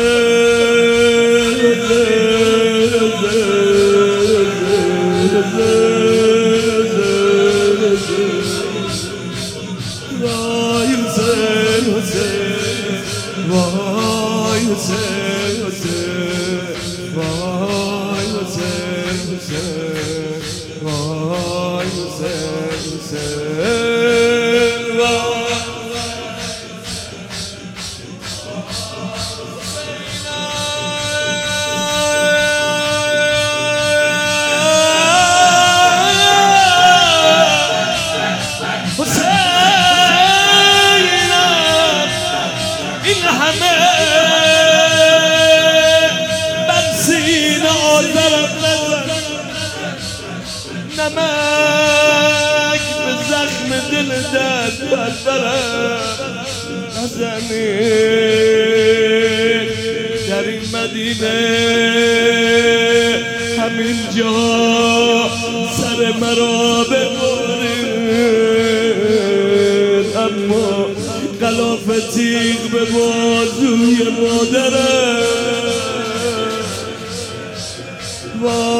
این همه بر سینه آزرم نزن، نمک به زخم دل درد برم نزنید. در این مدینه همین جا سر مرا ببرید، اما غلاف تیغ به بازوی مادرم.